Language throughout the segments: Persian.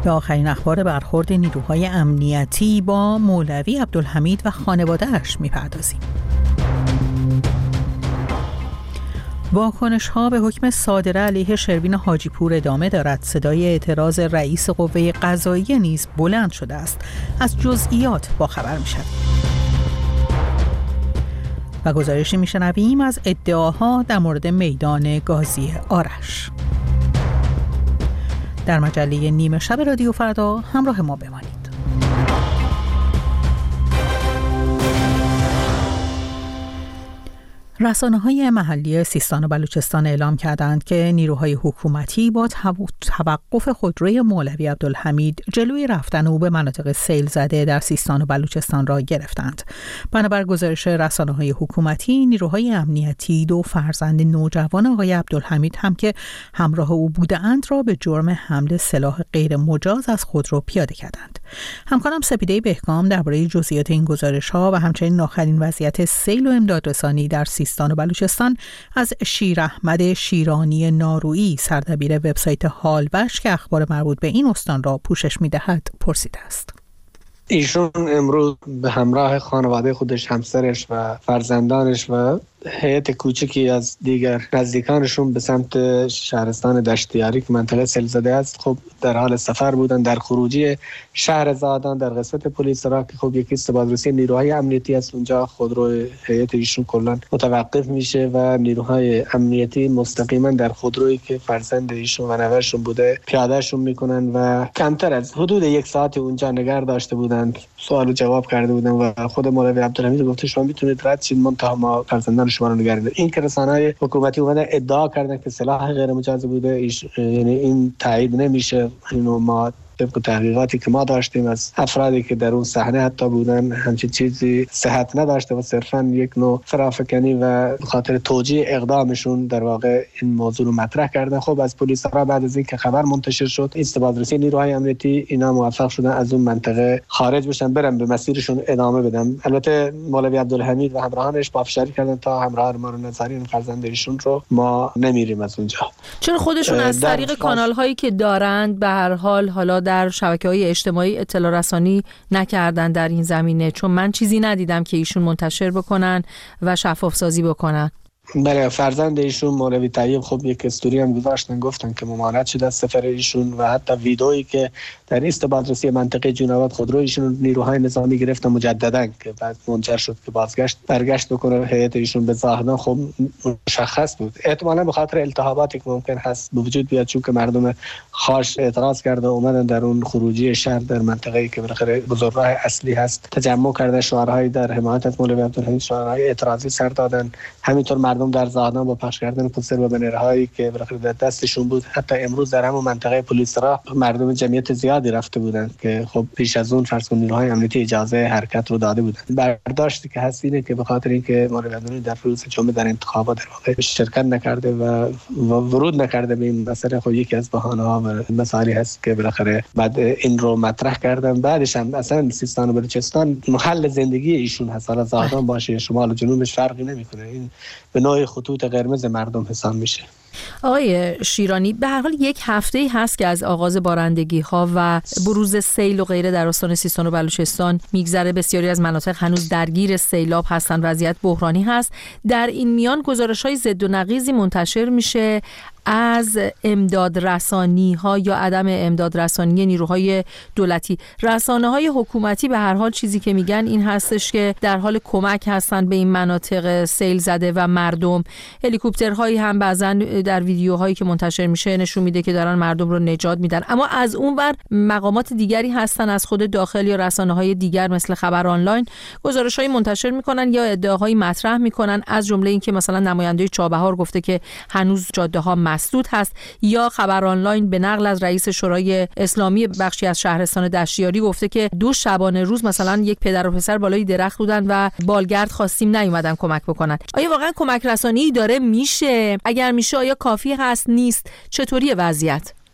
به آخرین اخبار برخورد نیروهای امنیتی با مولوی عبدالحمید و خانواده‌اش می‌پردازیم. واکنش‌ها به حکم صادره علیه شروین حاجی پور ادامه دارد. صدای اعتراض رئیس قوه قضاییه نیز بلند شده است. از جزئیات باخبر می‌شویم. و گزارشی میشنویم از ادعاها در مورد میدان گازی آرش. در مجله نیمه شب رادیو فردا همراه ما بمانید. رسانه‌های محلی سیستان و بلوچستان اعلام کردند که نیروهای حکومتی با توقف خودروی مولوی عبدالحمید جلوی رفتن او به مناطق سیل زده در سیستان و بلوچستان را گرفتند. بنابر گزارش رسانه‌های حکومتی، نیروهای امنیتی 2 فرزند نوجوان آقای عبدالحمید هم که همراه او بودند را به جرم حمل سلاح غیر مجاز از خودرو پیاده کردند. همکارم سپیده بهکام درباره جزئیات این گزارش‌ها و همچنین آخرین وضعیت سیل و امدادرسانی در سیستان و بلوچستان از شیر احمد شیرانی نارویی، سردبیر وبسایت حالبش که اخبار مربوط به این استان را پوشش می‌دهد، پرسیده است. ایشون امروز به همراه خانواده خودش، همسرش و فرزندانش و هیئت کوچکی از دیگر نزدیکانشون به سمت شهرستان دشتیاری که منطقه سیلزده است خب در حال سفر بودن. در خروجی شهر زادان در قسمت پلیس را که خب یکی است بازرسی نیروهای امنیتی است، اونجا خودرو هیئت ایشون کلا متوقف میشه و نیروهای امنیتی مستقیما در خودرویی که فرزند ایشون و نوه‌شون بوده پیادهشون میکنن و کمتر از حدود 1 ساعت اونجا نگه داشته بودند، سوال و جواب کرده بودن و خود مولوی عبدالحمید گفته شما میتونید رد شید، منتها ما فرزندان شما رو نگه داریم. این که رسانه‌های حکومتی اومدن ادعا کردن که سلاح غیر مجاز بوده، یعنی این تایید نمیشه. اینو ما طبق تحقیقاتی که ما داشتیم از افرادی که در اون صحنه حتی بودن همچین چیزی صحت نداشته و صرفاً یک نوع فرافکنی و خاطر توجیه اقدامشون در واقع این موضوع رو مطرح کردن. خب از پلیس را بعد از اینکه خبر منتشر شد، استبادرسی نیروهای امنیتی اینا موفق شدن از اون منطقه خارج بشن، برن به مسیرشون ادامه بدن. البته مولوی عبدالحمید و همراهانش پافشاری کردن تا همراه ما رو نظری فرزند ایشون رو ما نمیریم از اونجا. چون خودشون از طریق کانال‌هایی که دارند به هر حالا در شبکه‌های اجتماعی اطلاع رسانی نکردن در این زمینه، چون من چیزی ندیدم که ایشون منتشر بکنن و شفاف سازی بکنن. بله، فرزند ایشون مولوی طیب خب یک استوری هم گذاشتن، گفتن که ممانعت شده از سفر ایشون و حتی ویدئویی که در استبادرسی منطقه جوناباد خودرو ایشون نیروهای نظامی گرفتن مجددا که بعد منجر شد که برگشت بکنه هیئت ایشون به زاهدان، خب مشخص بود احتمالاً به خاطر التهاباتی که ممکن هست به وجود بیاد، چون که مردم خاص اعتراض کرده اومدن در اون خروجی شهر در منطقه‌ای که بالاخره بزرگراه اصلی هست تجمع کرده، شعارهای در حمایت از مولوی عبدالحمید، شعارهای اعتراضی سر دادن. همینطور مردم در زاهدان با پخش کردن پوستر و بنرهایی که بالاخره در دستشون بود، حتی امروز در همون منطقه پلیس را مردم جمعیت زیادی رفته بودند که خب پیش از اون فرض کنید نیروهای امنیتی اجازه حرکت رو داده بودند. برداشتی که هست اینه که به خاطر اینکه مولوی عبدالحمید در روز جمعه در انتخابات در واقع شرکت نکرده و ورود نکرده به این مسئله، خب یکی از بهانه‌ها و مسائلی هست که بالاخره بعد این رو مطرح کردن. بعدش هم اصلا سیستان و بلوچستان محل زندگی ایشون هست، حالا زاهدان باشه شمال و جنوبش فرقی نمیکنه، این به نوعی خطوط قرمز مردم حساب میشه. آقای شیرانی، به هر حال 1 هفته‌ای هست که از آغاز بارندگی‌ها و بروز سیل و غیره در استان سیستان و بلوچستان میگذره. بسیاری از مناطق هنوز درگیر سیلاب هستن، وضعیت بحرانی هست. در این میان گزارش‌های ضد و نقیضی منتشر میشه از امداد رسانی ها یا عدم امداد رسانی نیروهای دولتی. رسانه های حکومتی به هر حال چیزی که میگن این هستش که در حال کمک هستن به این مناطق سیل زده و مردم. هلیکوپترهایی هم بعضن در ویدیوهایی که منتشر میشه نشون میده که دارن مردم رو نجات میدن. اما از اون ور مقامات دیگری هستن از خود داخل یا رسانه های دیگر مثل خبر آنلاین گزارش‌های منتشر میکنن یا ادعاهای مطرح میکنن، از جمله این که مثلا نماینده چابهار گفته که هنوز جاده‌ها مسدود هست، یا خبر آنلاین به نقل از رئیس شورای اسلامی بخشی از شهرستان دشتیاری گفته که 2 شبانه روز مثلا یک پدر و پسر بالای درخت بودن و بالگرد خواستیم نیومدن کمک بکنن. آیا واقعا کمک رسانی داره میشه؟ اگر میشه آیا کافی هست نیست؟ چطوریه وضعیت؟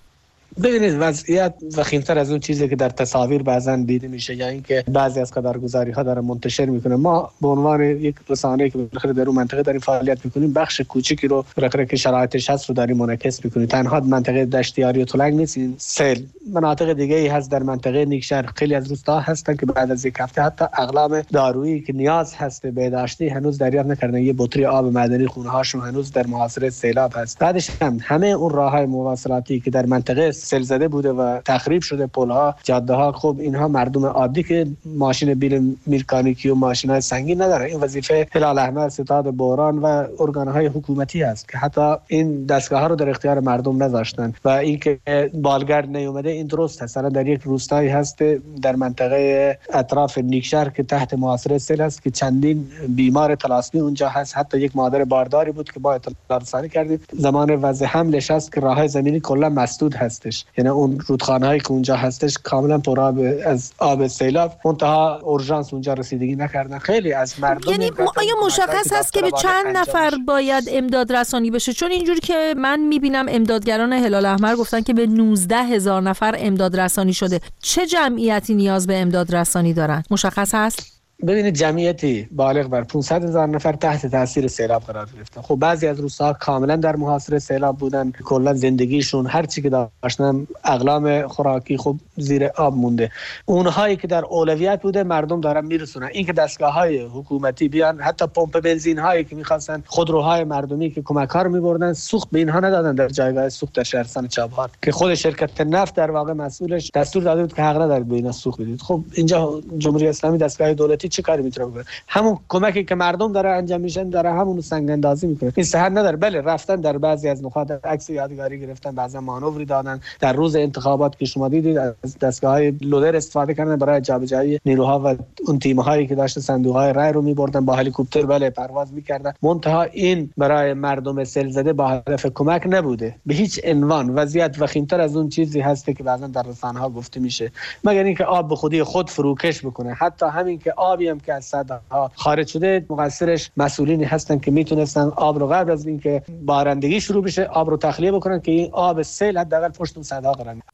ببینید وضعیت وخیم‌تر از اون چیزی که در تصاویر بعضا دیده میشه یا اینکه بعضی از خبرگزاری‌ها دارن منتشر میکنه. ما به عنوان یک رسانه‌ای که در اون منطقه داریم فعالیت میکنیم، بخش کوچیکی رو که شرایطش هست رو داریم منعکس میکنیم. تنها منطقه دشتیاری و تلنگ نیست، این سیل مناطق دیگه ای هست در منطقه نیکشهر. خیلی از روستاها هستن که بعد از یک هفته حتی اقلام دارویی که نیاز هست به داشتی هنوز دریافت نکردن. یه بطری آب معدنی خونه هاشون هنوز در محاصره سیلاب هست. بعدش هم همه اون راههای مواصلاتی که در منطقه سیل زده بوده و تخریب شده، پل‌ها، جاده‌ها، خب اینها مردم عادی که ماشین بیل میکانیکی و ماشین‌های سنگین نداره. این وظیفه هلال احمر، ستاد بحران و ارگان‌های حکومتی است که حتی این دستگاه‌ها رو در اختیار مردم نذاشتن. و اینکه بالگرد نیومده این درست هست. الان در یک روستایی هست در منطقه اطراف نیکشهر که تحت محاصره سیل است که چندین بیمار طلاسمی اونجا هست. حتی یک مادر بارداری بود که با اطلاع رسانی کردیم زمان وضع حملش است که راههای زمینی کلا مسدود هستش، یعنی اون رودخانه‌هایی که اونجا هستش کاملا پر از آب سیلاب، منتها اورژانس اونجا رسیدگی نکردن. خیلی از مردم یعنی آیا مشخص هست که به چند نفر باید امداد رسانی بشه؟ چون اینجوری که من میبینم امدادگران هلال احمر گفتن که به 19,000 نفر امداد رسانی شده. چه جمعیتی نیاز به امداد رسانی دارن؟ مشخص هست؟ ببینید جمعیتی بالغ بر 500,000 نفر تحت تاثیر سیلاب قرار گرفتن. خب بعضی از روستاها کاملا در محاصره سیلاب بودن، کلا زندگیشون هر چی که داشتن اقلام خوراکی خب زیر آب مونده. اونهایی که در اولویت بوده مردم دارن میرسونن. این که دستگاه‌های حکومتی بیان، حتی پمپ بنزین هایی که می‌خواستن، خودروهای مردمی که کمک‌ها رو می‌بردن، سوخت به اینها ندادن در جایگاه سوخت در شهرستان چابهار که خود شرکت نفت در واقع مسئولش دستور داده بود که حق ندارید به اینا سوخت بدید. خب اینجا جمهوری اسلامی دستگاه دولتی چه کاری میتونه بکنه؟ همون کمکی که مردم داره انجام میشن داره همون سنگ اندازی میکنه. این صحت نداره. بله رفتن در بعضی از نقاط عکس یادگاری گرفتن، بعضا مانوری دادن. در روز انتخابات که شما دیدید از دستگاه‌های لودر استفاده کردن برای جابجایی نیروها و اون تیم‌هایی که داشت صندوق‌های رای رو می‌بردن با هلیکوپتر بله پرواز می‌کردن. منتها این برای مردم سیل زده با هدف کمک نبوده به هیچ عنوان. وضعیت وخیم‌تر از اون چیزی هست که بعضا در رسانه‌ها گفته میشه، مگر اینکه آب به خودی خود فروکش بکنه. حتی همین که آبی هم که از سدها خارج شده مقصرش مسئولینی هستن که میتونستن آب رو قبل از اینکه بارندگی شروع بشه آب رو تخلیه بکنن که این آب سیل حداقل پشت اون سدها قرار نگیره.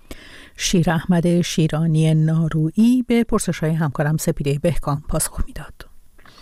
شیر احمد شیرانی نارویی به پرسش‌های همکارم سپیده بهکام پاسخ میداد.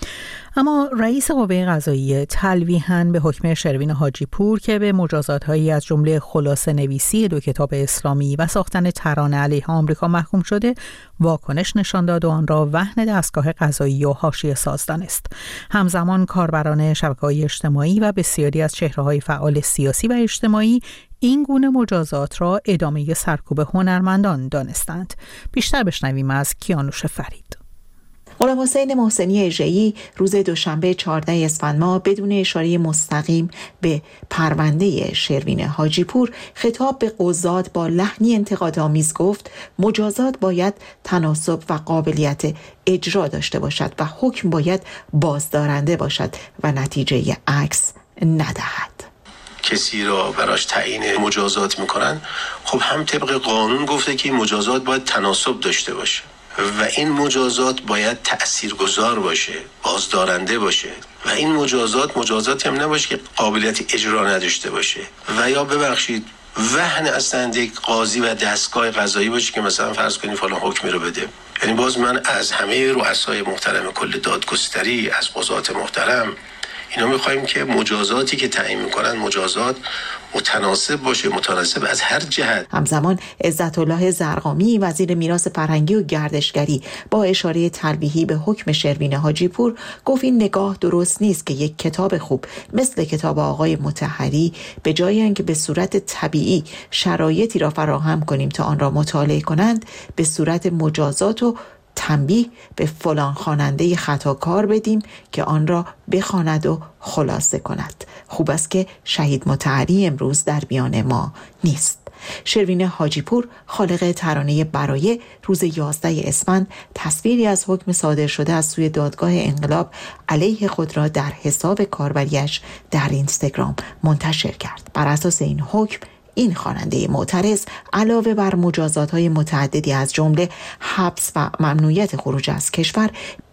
اما رئیس قوه قضاییه تلویحاً به حکم شروین حاجی پور که به مجازات‌هایی از جمله خلاصه نویسی 2 کتاب اسلامی و ساختن ترانه علیه آمریکا محکوم شده واکنش نشان داد و آن را وهن دستگاه قضایی و حاشیه ساز دانست. همزمان کاربران شبکه‌های اجتماعی و بسیاری از چهره‌های فعال سیاسی و اجتماعی این گونه مجازات را ادامه سرکوب هنرمندان دانستند. بیشتر بشنویم از کیانوش فرید. غلام حسین محسنی اژه‌ای روز دوشنبه 14 اسفند ماه بدون اشاره مستقیم به پرونده شروین حاجی پور خطاب به قضات با لحنی انتقادآمیز گفت مجازات باید تناسب و قابلیت اجرا داشته باشد و حکم باید بازدارنده باشد و نتیجه عکس ندهد. کسی را براش تعیین مجازات میکنن، خب هم طبق قانون گفته که مجازات باید تناسب داشته باشه و این مجازات باید تأثیرگذار باشه، بازدارنده باشه و این مجازات هم نباشه که قابلیت اجرا نداشته باشه و یا ببخشید وهن اصلا یک قاضی و دستگاه قضایی باشه که مثلا فرض کنید فلان حکمی رو بده. یعنی باز من از همه رؤسای محترم کل دادگستری، از قضات محترم، اینا میخوایم که مجازاتی که تعیین میکنن مجازات متناسب باشه، متناسب از هر جهت. همزمان عزت الله زرقامی وزیر میراث فرهنگی و گردشگری با اشاره تلویحی به حکم شروین حاجی پور گفت این نگاه درست نیست که یک کتاب خوب مثل کتاب آقای مطهری به جای اینکه به صورت طبیعی شرایطی را فراهم کنیم تا آن را مطالعه کنند، به صورت مجازات و تنبیه به فلان خواننده خطاکار بدیم که آن را بخواند و خلاصه کند. خوب است که شهید مطهری امروز در میان ما نیست. شروین حاجی پور خالق ترانه برایه روز 11 اسفند تصویری از حکم صادر شده از سوی دادگاه انقلاب علیه خود را در حساب کاربریش در اینستاگرام منتشر کرد. بر اساس این حکم این خواننده معترض علاوه بر مجازات‌های متعددی از جمله حبس و ممنوعیت خروج از کشور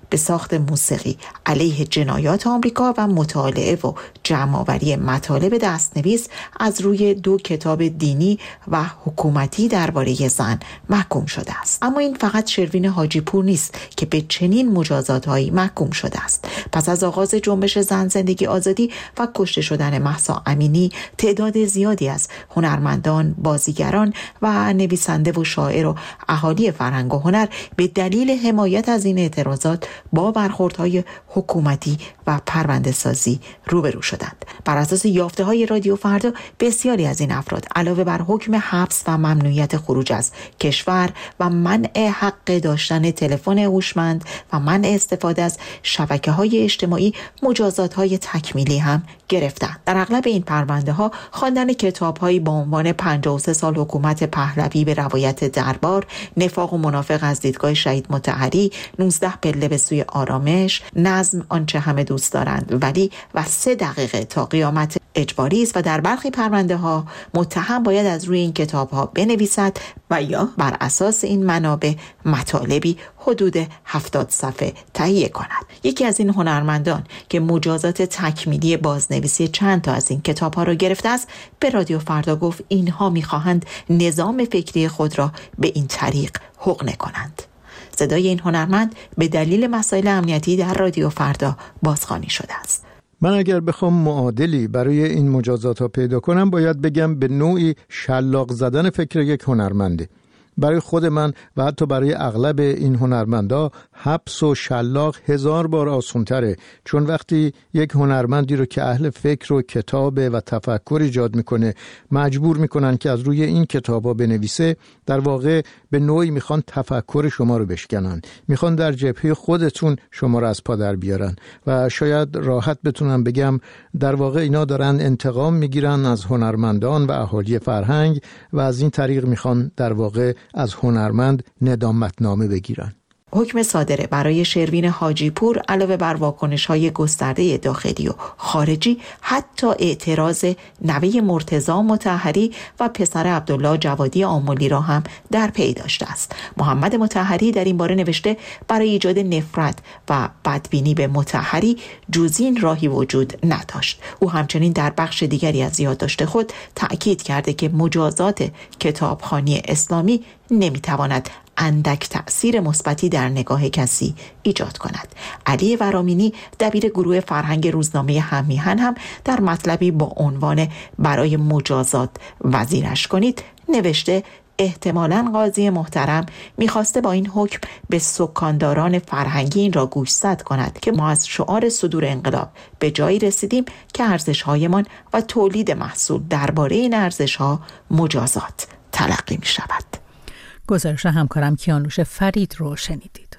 به ساخت موسیقی علیه جنایات آمریکا و مطالعه و جمع‌آوری مطالب دست‌نویس از روی 2 کتاب دینی و حکومتی درباره زن محکوم شده است. اما این فقط شروین حاجی پور نیست که به چنین مجازات‌هایی محکوم شده است. پس از آغاز جنبش زن زندگی آزادی و کشته شدن مهسا امینی، تعداد زیادی از هنرمندان، بازیگران و نویسنده و شاعر و اهالی فرهنگ و هنر به دلیل حمایت از این اعتراضات با برخوردهای حکومتی و پرونده سازی روبرو شدند. بر اساس یافته‌های رادیو فردا، بسیاری از این افراد علاوه بر حکم حبس و ممنوعیت خروج از کشور و منع حق داشتن تلفن هوشمند و منع استفاده از شبکه‌های اجتماعی، مجازات‌های تکمیلی هم گرفتند. در اغلب این پرونده‌ها خواندن کتاب‌هایی با عنوان 53 سال حکومت پهلوی به روایت دربار، نفاق و منافق از دیدگاه شهید مطهری، 19 پله به سوی آرامش، نظم آنچه همه دوست دارند ولی و 3 دقیقه تا قیامت اجباری است و در برخی پرونده‌ها متهم باید از روی این کتاب‌ها بنویسد و یا بر اساس این منابع مطالبی حدود 70 صفحه تهیه کند. یکی از این هنرمندان که مجازات تکمیلی بازنویسی چند تا از این کتاب‌ها را گرفته است، به رادیو فردا گفت اینها می‌خواهند نظام فکری خود را به این طریق حقنه کنند. صدای این هنرمند به دلیل مسائل امنیتی در رادیو فردا بازخوانی شده است. من اگر بخوام معادلی برای این مجازات ها پیدا کنم، باید بگم به نوعی شلاق زدن فکر یک هنرمنده. برای خود من و حتی برای اغلب این هنرمندا حبس و شلاق 1000 بار آسان‌تره، چون وقتی یک هنرمندی رو که اهل فکر و کتابه و تفکر ایجاد میکنه مجبور میکنن که از روی این کتابا بنویسه، در واقع به نوعی میخوان تفکر شما رو بشکنن، میخوان در جبهه خودتون شما رو از پا در بیارن و شاید راحت بتونم بگم در واقع اینا دارن انتقام میگیرن از هنرمندان و اهالی فرهنگ و از این طریق میخوان در واقع از هنرمند ندامتنامه بگیرن. حکم صادره برای شروین حاجی پور علاوه بر واکنش‌های گسترده داخلی و خارجی، حتی اعتراض نوه مرتضی مطهری و پسر عبدالله جوادی آملی را هم در پی داشته است. محمد مطهری در این باره نوشته برای ایجاد نفرت و بدبینی به مطهری جزین راهی وجود نداشت. او همچنین در بخش دیگری از یادداشت خود تأکید کرده که مجازات کتابخوانی اسلامی نمیتواند اندک تأثیر مثبتی در نگاه کسی ایجاد کند. علی ورامینی دبیر گروه فرهنگ روزنامه هممیهن هم در مطلبی با عنوان برای مجازات وزیرش کنید نوشته احتمالاً قاضی محترم میخواسته با این حکم به سکانداران فرهنگی این را گوشزد کند که ما از شعار صدور انقلاب به جایی رسیدیم که ارزش‌هایمان و تولید محصول درباره این ارزش‌ها مجازات تلقی می‌شود. گزارش همکارم کیانوش فرید رو شنیدید.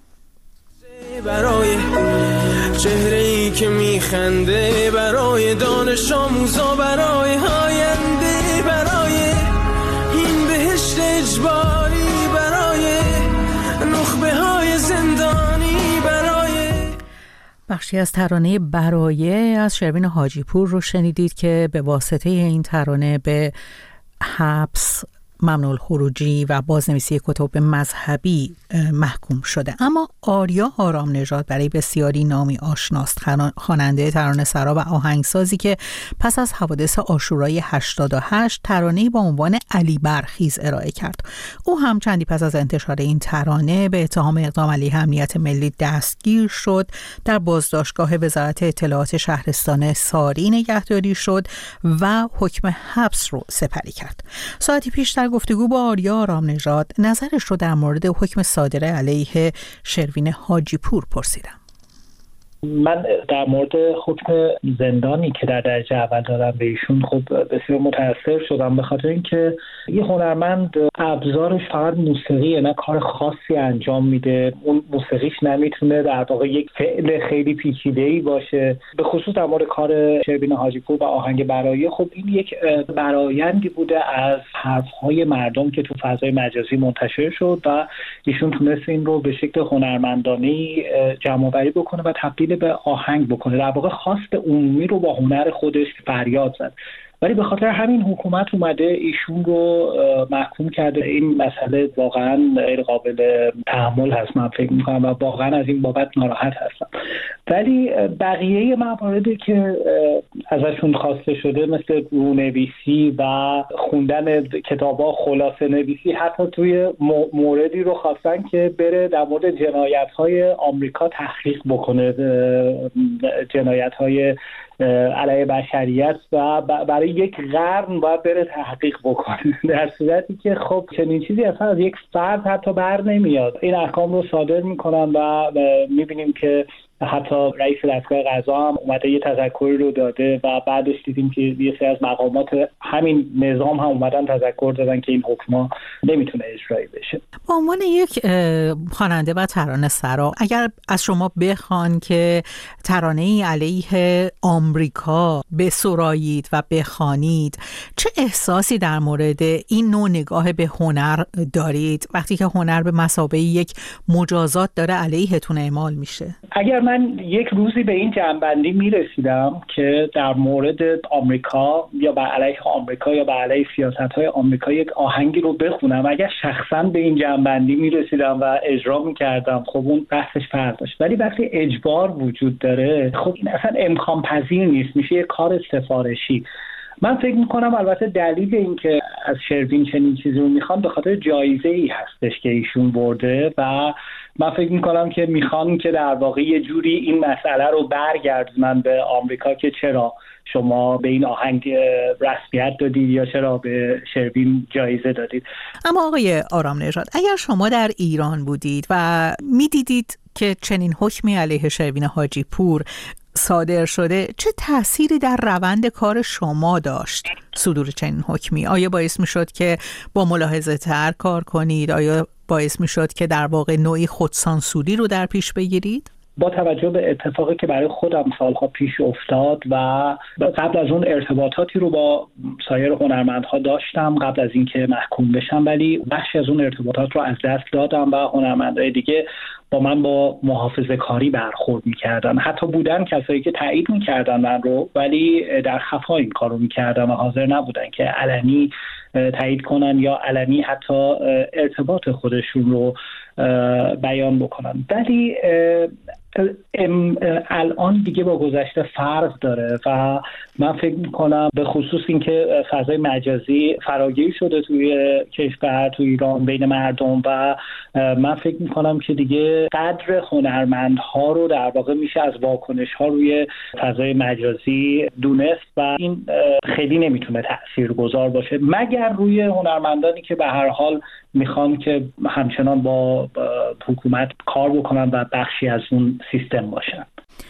برای چهره‌ای که میخنده، برای دانش آموزا، برای آینده، برای این بهشت اجباری، برای نخبه‌های زندانی، برای بخشی از ترانه برای از شروین حاجی پور رو شنیدید که به واسطه این ترانه به حبس، ممنوع الخروجی و بازنویسی کتب مذهبی محکوم شده. اما آریا آرام نژاد برای بسیاری نامی آشناست، خواننده ترانه‌سرا و آهنگسازی که پس از حوادث عاشورای 88 ترانه‌ای با عنوان علی برخیز ارائه کرد. او هم چندی پس از انتشار این ترانه به اتهام اقدام علیه امنیت ملی دستگیر شد، در بازداشتگاه وزارت اطلاعات شهرستان ساری نگهداری شد و حکم حبس رو سپری کرد. ساعتی پیش در گفتگو با آریا آرام نژاد نظرش رو در مورد حکم صادره علیه شروین حاجی پور پرسیدم. من در مورد حکم زندانی که در درجه اول دادم به ایشون خب بسیار متأثر شدم، به خاطر اینکه یه هنرمند ابزارش فقط موسیقیه، نه کار خاصی انجام میده. اون موسیقیش نمیتونه در واقع یک فعل خیلی پیچیده‌ای باشه. به خصوص در مورد کار شروین حاجی پور و آهنگ برای، خب این یک برآیندی بوده از حرفهای مردم که تو فضای مجازی منتشر شد و ایشون تونست این رو به شکل هنرمندانه‌ای جمع‌آوری بکنه و تبدیل به آهنگ بکنه. در واقع خواست عمومی رو با هنر خودش فریاد زد. ولی به خاطر همین حکومت اومده ایشون رو محکوم کرده. این مسئله واقعا غیر قابل تحمل هست من فکر میکنم و واقعا از این بابت ناراحت هستم. ولی بقیه مواردی که ازشون خواسته شده مثل رونویسی و خوندن کتابا خلاصه نویسی، حتی توی موردی رو خواستن که بره در مورد جنایت‌های آمریکا تحقیق بکنه، جنایت‌های علیه بشریت و برای یک قرن باید بره تحقیق بکنه، در صورتی که خب چنین چیزی اصلا از یک فرد حتی بر نمیاد. این احکام رو صادر میکنن و میبینیم که حتی رئیس دستگاه قضا هم اومده یه تذکری رو داده و بعدش دیدیم که یه سری از مقامات همین نظام هم اومدن تذکر دادن که این حکما نمیتونه اجرایی بشه. به عنوان یک خواننده و ترانه‌سرا، اگر از شما بخوان که ترانه‌ای علیه آمریکا بسرایید و بخوانید، چه احساسی در مورد این نوع نگاه به هنر دارید وقتی که هنر به مثابه یک مجازات داره علیهتون اعمال میشه؟ اگر من یک روزی به این جنبندی میرسیدم که در مورد آمریکا یا بر علیه آمریکا یا بر علیه سیاست‌های آمریکا یک آهنگی رو بخونم، اگر شخصا به این جنبندی میرسیدم و اجرا میکردم، خب اون بحثش فرق داشت. ولی وقتی اجبار وجود داره، خب این اصلا امکان پذیر نیست، میشه یک کار سفارشی. من فکر میکنم البته دلیل این که از شروین چنین چیزی رو میخوان به خاطر جایزه‌ای هستش که ایشون برده و من فکر میکنم که میخوان که در واقع یه جوری این مسئله رو برگردونن به آمریکا که چرا شما به این آهنگ رسمیت دادید یا چرا به شروین جایزه دادید. اما آقای آرام نژاد، اگر شما در ایران بودید و میدیدید که چنین حکمی علیه شروین حاجی پور صادر شده، چه تأثیری در روند کار شما داشت صدور چنین حکمی؟ آیا باعث می شد که با ملاحظه تر کار کنید؟ آیا باعث می شد که در واقع نوعی خودسانسوری رو در پیش بگیرید؟ با توجه به اتفاقی که برای خودم سالها پیش افتاد و قبل از اون ارتباطاتی رو با سایر هنرمندها داشتم قبل از اینکه محکوم بشم، ولی بخشی از اون ارتباطات رو از دست دادم و هنرمندای دیگه با من با محافظه کاری برخورد میکردن. حتی بودن کسایی که تایید میکردن من رو، ولی در خفا این کار رو میکردن و حاضر نبودن که علنی تایید کنن یا علنی حتی ارتباط خودشون رو بیان بکنن. ولی الان دیگه با گذشته فرق داره و من فکر میکنم به خصوص اینکه فضای مجازی فراگیر شده توی کشور، توی ایران بین مردم و من فکر میکنم که دیگه قدر هنرمندها رو در واقع میشه از واکنش‌ها روی فضای مجازی دونست و این خیلی نمیتونه تاثیرگذار باشه مگر روی هنرمندانی که به هر حال میخوان که همچنان با حکومت کار بکنن و بخشی از اون سیستم باشن.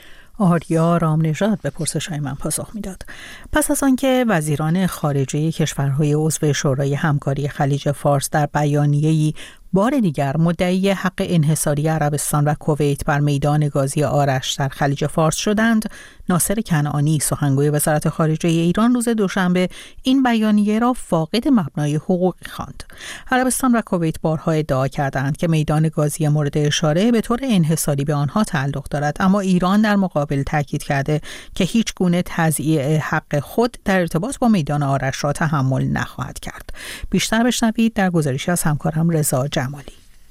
آریا رامنژاد به پرسش‌های من پاسخ میداد. پس از آنکه وزیران خارجه کشورهای عضو شورای همکاری خلیج فارس در بیانیه‌ای بار دیگر مدعی حق انحصاری عربستان و کویت بر میدان گازی آرش در خلیج فارس شدند، ناصر کنعانی سخنگوی وزارت خارجه ایران روز دوشنبه این بیانیه را فاقد مبنای حقوقی خواند. عربستان و کویت بارها ادعا کردند که میدان گازی مورد اشاره به طور انحصاری به آنها تعلق دارد، اما ایران در مقابل تاکید کرده که هیچ گونه تضییع حق خود در ارتباط با میدان آرش را تحمل نخواهد کرد. بیشتر بشنوید در گزارشی از همکارم رضا جمالی.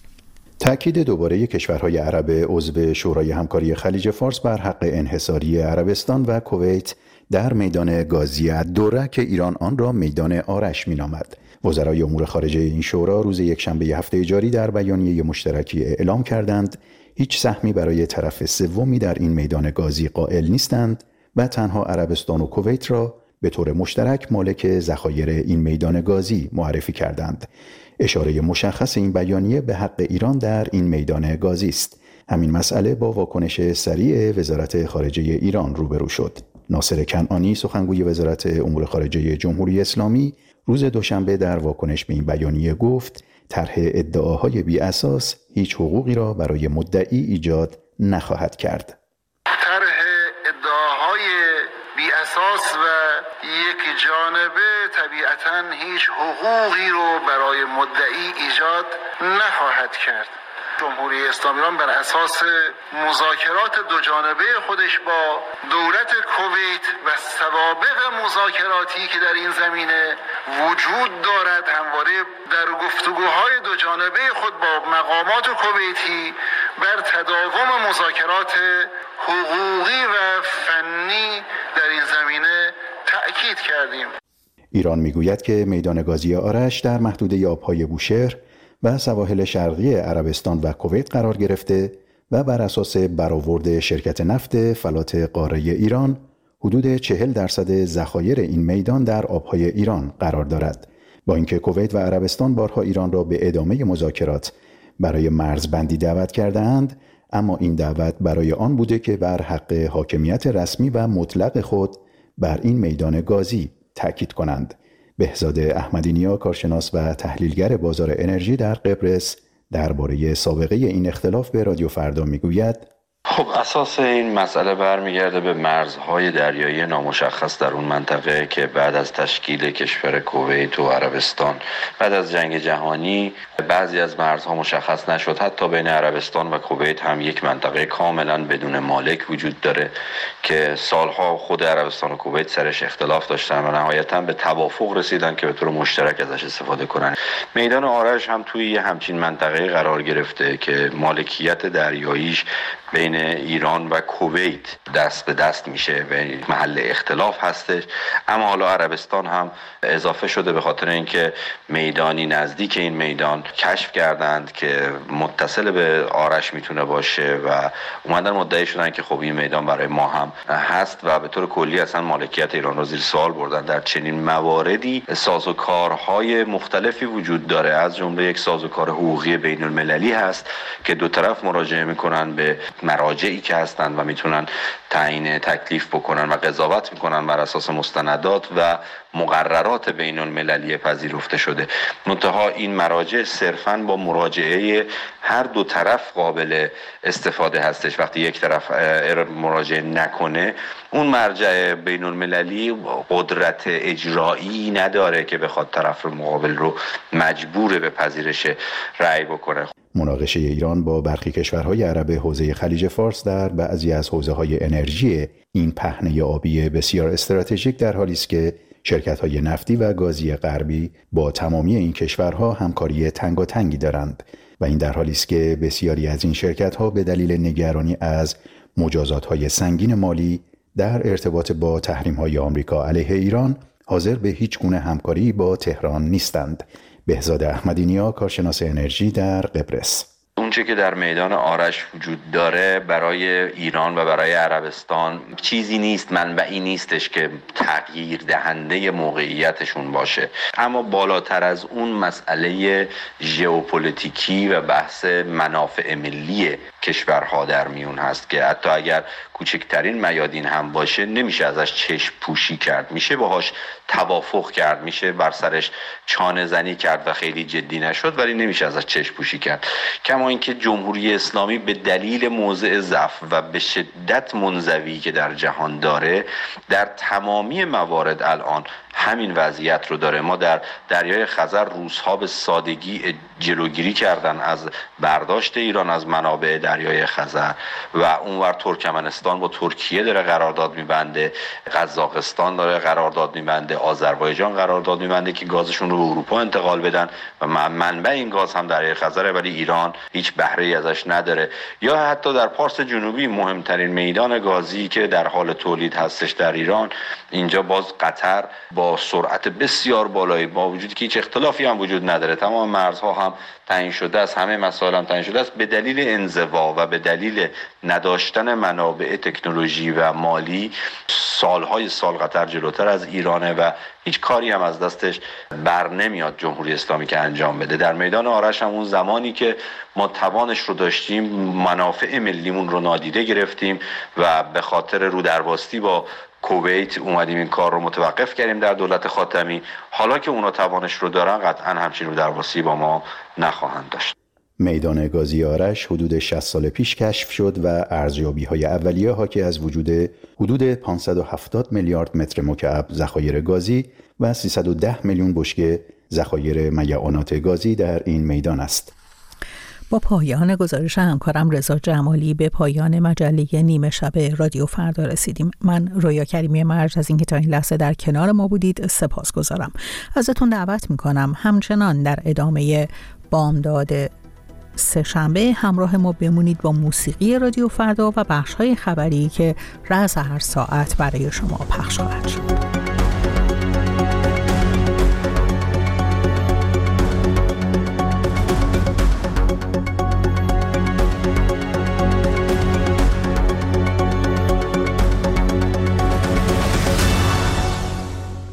تأکید دوباره کشورهای عرب عضو شورای همکاری خلیج فارس بر حق انحصاری عربستان و کویت در میدان گازی الدره که ایران آن را میدان آرش مینامد. وزرای امور خارجه این شورا روز یکشنبه هفته جاری در بیانیه مشترکی اعلام کردند هیچ سهمی برای طرف سومی در این میدان گازی قائل نیستند و تنها عربستان و کویت را به طور مشترک مالک ذخایر این میدان گازی معرفی کردند. اشاره مشخص این بیانیه به حق ایران در این میدان گازی است. همین مسئله با واکنش سریع وزارت خارجه ایران روبرو شد. ناصر کنعانی سخنگوی وزارت امور خارجه جمهوری اسلامی روز دوشنبه در واکنش به این بیانیه گفت طرح ادعاهای بی اساس هیچ حقوقی را برای مدعی ایجاد نخواهد کرد. طرح ادعاهای بی اساس و یک جانبه طبیعتاً هیچ حقوقی رو برای مدعی ایجاد نخواهد کرد. جمهوری اسلامی ایران بر اساس مذاکرات دو جانبه خودش با دولت کویت و سوابق مذاکراتی که در این زمینه وجود دارد همواره در گفتگوهای دو جانبه خود با مقامات کویتی بر تداوم مذاکرات حقوقی و فنی در این زمینه تأکید کردیم. ایران میگوید که میدان گازی آرش در محدوده آبهای بوشهر و سواحل شرقی عربستان و کویت قرار گرفته و بر اساس برآورد شرکت نفت فلات قاره ایران حدود 40% ذخایر این میدان در آبهای ایران قرار دارد. با اینکه کویت و عربستان بارها ایران را به ادامه مذاکرات برای مرزبندی دعوت کرده‌اند، اما این دعوت برای آن بوده که بر حق حاکمیت رسمی و مطلق خود بر این میدان گازی تأکید کنند. بهزاد احمدی‌نیا، کارشناس و تحلیلگر بازار انرژی در قبرس، درباره سابقه این اختلاف به رادیو فردا میگوید: خب اساس این مسئله برمیگرده به مرزهای دریایی نامشخص در اون منطقه که بعد از تشکیل کشور کویت و عربستان بعد از جنگ جهانی بعضی از مرزها مشخص نشد. حتی بین عربستان و کویت هم یک منطقه کاملا بدون مالک وجود داره که سالها خود عربستان و کویت سرش اختلاف داشتن و نهایتا به توافق رسیدن که به طور مشترک ازش استفاده کنن. میدان آرش هم توی همچین منطقه قرار گرفته که مالکیت دریاییش بین ایران و کویت دست به دست میشه و محل اختلاف هستش. اما حالا عربستان هم اضافه شده به خاطر اینکه میدانی نزدیک این میدان کشف کردند که متصل به آرش میتونه باشه و اومدن مدعی شدن که خب این میدان برای ما هم هست و به طور کلی اصلا مالکیت ایران رو زیر سوال بردن. در چنین مواردی سازوکارهای مختلفی وجود داره، از جمله یک سازوکار حقوقی بین المللی هست که دو طرف مراجعه میکنن به مراجعی که هستند و میتونن تعیین تکلیف بکنن و قضاوت میکنن بر اساس مستندات و مقررات بین المللی پذیرفته شده. منتها این مراجع صرفاً با مراجعه هر دو طرف قابل استفاده هستش. وقتی یک طرف مراجعه نکنه، اون مرجع بین المللی قدرت اجرایی نداره که بخواد طرف مقابل رو مجبور به پذیرش رأی بکنه. مناقشه ایران با برخی کشورهای عرب حوزه خلیج فارس در بعضی از حوزه‌های انرژی این پهنه آبی بسیار استراتژیک در حالی است که شرکت‌های نفتی و گازی غربی با تمامی این کشورها همکاری تنگاتنگی دارند و این در حالی است که بسیاری از این شرکت‌ها به دلیل نگرانی از مجازات‌های سنگین مالی در ارتباط با تحریم‌های آمریکا علیه ایران حاضر به هیچ گونه همکاری با تهران نیستند. بهزاد احمدی‌نیا، کارشناس انرژی در قبرس: اونچه که در میدان آرش وجود داره برای ایران و برای عربستان چیزی نیست، منبعی نیستش که تغییر دهنده موقعیتشون باشه. اما بالاتر از اون مسئله ژئوپلیتیکی و بحث منافع ملی کشورها در میون هست که حتی اگر کوچکترین میادین هم باشه نمیشه ازش چشم پوشی کرد، میشه باهاش توافق کرد، میشه بر سرش چانه زنی کرد و خیلی جدی نشد، ولی نمیشه ازش چشم پوشی کرد. کما اینکه جمهوری اسلامی به دلیل موضع ضعف و به شدت منزوی که در جهان داره در تمامی موارد الان همین وضعیت رو داره. ما در دریای خزر روس‌ها به سادگی جلوگیری کردن از برداشت ایران از منابع دریای خزر و اونور ترکمنستان با ترکیه داره قرارداد میبنده، قزاقستان داره قرارداد میبنده، آذربایجان قرارداد میبنده که گازشون رو به اروپا انتقال بدن و منبع این گاز هم دریای خزره، ولی ایران هیچ بهره‌ای ازش نداره. یا حتی در پارس جنوبی مهمترین میدان گازی که در حال تولید هستش در ایران، اینجا باز قطر با سرعت بسیار بالایی با وجودی که هیچ اختلافی هم وجود نداره، تمام مرزها هم تعیین شده است، همه مسائل هم تعیین شده است، به دلیل انزوا و به دلیل نداشتن منابع تکنولوژی و مالی سالهای سال قطر جلوتر از ایرانه و هیچ کاری هم از دستش بر نمیاد جمهوری اسلامی که انجام بده. در میدان آرش هم اون زمانی که ما توانش رو داشتیم منافع ملیمون رو نادیده گرفتیم و به خاطر رودرباستی با کویت اومدیم این کار رو متوقف کردیم در دولت خاتمی. حالا که اونا توانش رو دارن قطعا همچین رودرباستی با ما نخواهند داشت. میدان گازی آرش حدود 60 سال پیش کشف شد و ارزیابی‌های اولیه حاکی از وجود حدود 570 میلیارد متر مکعب ذخایر گازی و 310 میلیون بشکه ذخایر میعانات گازی در این میدان است. با پایان گزارش همکارم رضا جمالی به پایان مجله نیمه شب رادیو فردا رسیدیم. من رویا کریمی مرج از اینکه تا این لحظه در کنار ما بودید سپاسگزارم. ازتون دعوت میکنم همچنان در ادامه بامداد سه‌شنبه همراه ما بمونید با موسیقی رادیو فردا و بخش‌های خبری که رأس هر ساعت برای شما پخش خواهد شد.